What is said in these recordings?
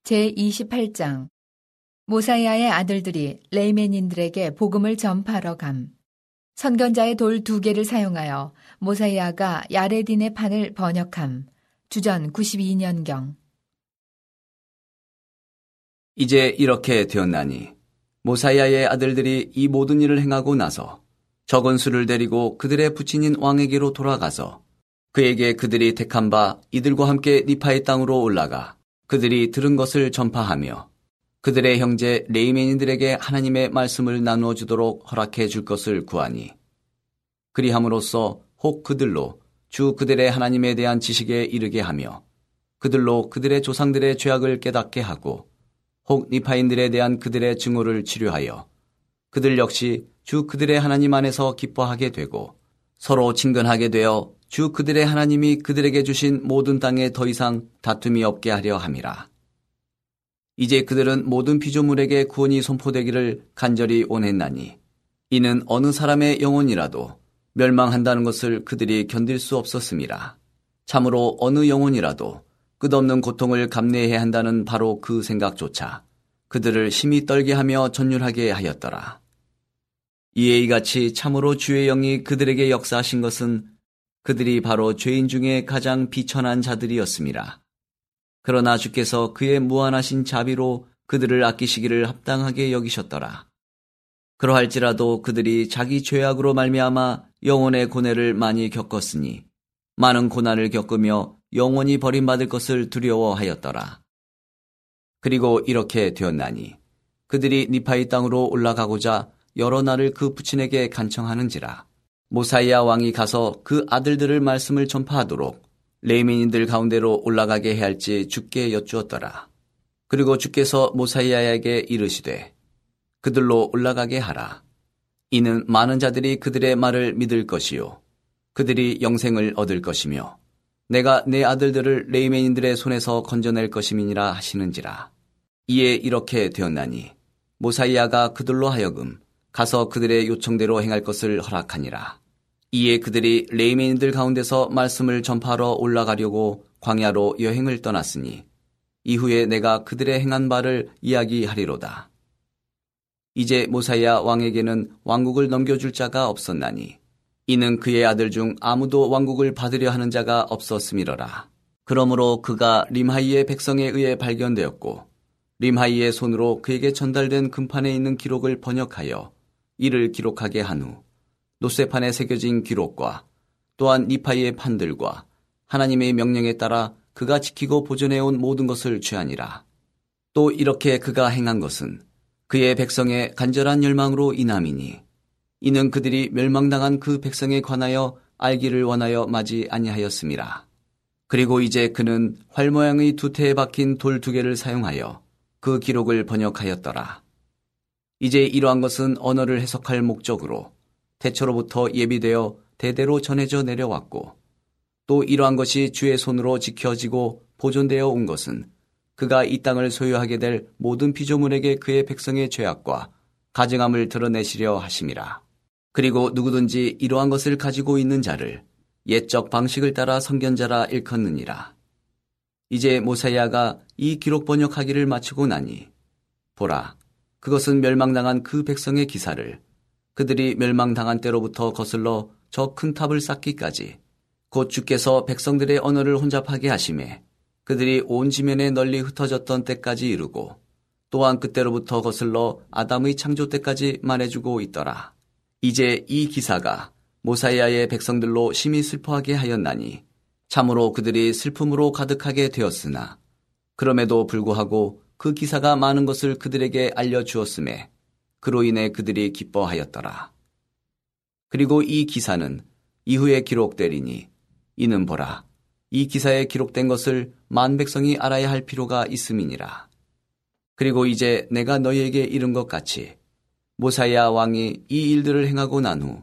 제28장 모사야의 아들들이 레이멘인들에게 복음을 전파하러 감. 선견자의 돌 2개를 사용하여 모사야가 야레딘의 판을 번역함. 주전 92년경. 이제 이렇게 되었나니 모사야의 아들들이 이 모든 일을 행하고 나서 적은 수를 데리고 그들의 부친인 왕에게로 돌아가서 그에게 그들이 택한 바 이들과 함께 니파의 땅으로 올라가 그들이 들은 것을 전파하며 그들의 형제 레이멘인들에게 하나님의 말씀을 나누어 주도록 허락해 줄 것을 구하니 그리함으로써 혹 그들로 주 그들의 하나님에 대한 지식에 이르게 하며 그들로 그들의 조상들의 죄악을 깨닫게 하고 혹 니파인들에 대한 그들의 증오를 치료하여 그들 역시 주 그들의 하나님 안에서 기뻐하게 되고 서로 친근하게 되어 주 그들의 하나님이 그들에게 주신 모든 땅에 더 이상 다툼이 없게 하려 함이라. 이제 그들은 모든 피조물에게 구원이 선포되기를 간절히 원했나니 이는 어느 사람의 영혼이라도 멸망한다는 것을 그들이 견딜 수 없었음이라. 참으로 어느 영혼이라도 끝없는 고통을 감내해야 한다는 바로 그 생각조차 그들을 심히 떨게 하며 전율하게 하였더라. 이에 이같이 참으로 주의 영이 그들에게 역사하신 것은 그들이 바로 죄인 중에 가장 비천한 자들이었음이라. 그러나 주께서 그의 무한하신 자비로 그들을 아끼시기를 합당하게 여기셨더라. 그러할지라도 그들이 자기 죄악으로 말미암아 영혼의 고뇌를 많이 겪었으니 많은 고난을 겪으며 영원히 버림받을 것을 두려워하였더라. 그리고 이렇게 되었나니 그들이 니파의 땅으로 올라가고자 여러 날을 그 부친에게 간청하는지라. 모사야 왕이 가서 그 아들들을 말씀을 전파하도록 레이멘인들 가운데로 올라가게 해야 할지 주께 여쭈었더라. 그리고 주께서 모사야에게 이르시되 그들로 올라가게 하라. 이는 많은 자들이 그들의 말을 믿을 것이요 그들이 영생을 얻을 것이며 내가 내 아들들을 레이멘인들의 손에서 건져낼 것임이니라 하시는지라. 이에 이렇게 되었나니 모사야가 그들로 하여금 가서 그들의 요청대로 행할 것을 허락하니라. 이에 그들이 레이멘인들 가운데서 말씀을 전파하러 올라가려고 광야로 여행을 떠났으니 이후에 내가 그들의 행한 바를 이야기하리로다. 이제 모사야 왕에게는 왕국을 넘겨줄 자가 없었나니 이는 그의 아들 중 아무도 왕국을 받으려 하는 자가 없었음이러라. 그러므로 그가 림하이의 백성에 의해 발견되었고 림하이의 손으로 그에게 전달된 금판에 있는 기록을 번역하여 이를 기록하게 한 후 노쇠판에 새겨진 기록과 또한 니파이의 판들과 하나님의 명령에 따라 그가 지키고 보존해온 모든 것을 취하니라. 또 이렇게 그가 행한 것은 그의 백성의 간절한 열망으로 인함이니 이는 그들이 멸망당한 그 백성에 관하여 알기를 원하여 마지 아니하였음이라. 그리고 이제 그는 활 모양의 2태에 박힌 돌 2개를 사용하여 그 기록을 번역하였더라. 이제 이러한 것은 언어를 해석할 목적으로 태초로부터 예비되어 대대로 전해져 내려왔고 또 이러한 것이 주의 손으로 지켜지고 보존되어 온 것은 그가 이 땅을 소유하게 될 모든 피조물에게 그의 백성의 죄악과 가증함을 드러내시려 하심이라. 그리고 누구든지 이러한 것을 가지고 있는 자를 옛적 방식을 따라 선견자라 일컫느니라. 이제 모사야가 이 기록 번역하기를 마치고 나니 보라, 그것은 멸망당한 그 백성의 기사를 그들이 멸망당한 때로부터 거슬러 저 큰 탑을 쌓기까지 곧 주께서 백성들의 언어를 혼잡하게 하심에 그들이 온 지면에 널리 흩어졌던 때까지 이르고 또한 그때로부터 거슬러 아담의 창조 때까지 말해주고 있더라. 이제 이 기사가 모사야의 백성들로 심히 슬퍼하게 하였나니 참으로 그들이 슬픔으로 가득하게 되었으나 그럼에도 불구하고 그 기사가 많은 것을 그들에게 알려주었음에 그로 인해 그들이 기뻐하였더라. 그리고 이 기사는 이후에 기록되리니 이는 보라, 이 기사에 기록된 것을 만 백성이 알아야 할 필요가 있음이니라. 그리고 이제 내가 너희에게 이른 것 같이 모사야 왕이 이 일들을 행하고 난 후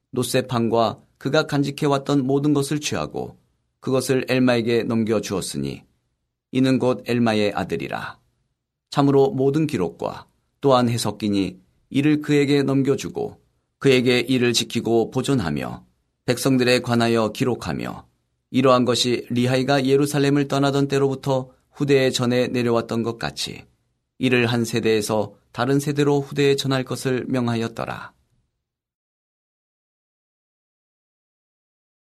노쇠판과 그가 간직해왔던 모든 것을 취하고 그것을 엘마에게 넘겨주었으니 이는 곧 엘마의 아들이라. 참으로 모든 기록과 또한 해석기니 이를 그에게 넘겨주고 그에게 이를 지키고 보존하며 백성들에 관하여 기록하며 이러한 것이 리하이가 예루살렘을 떠나던 때로부터 후대에 전해 내려왔던 것 같이 이를 한 세대에서 다른 세대로 후대에 전할 것을 명하였더라.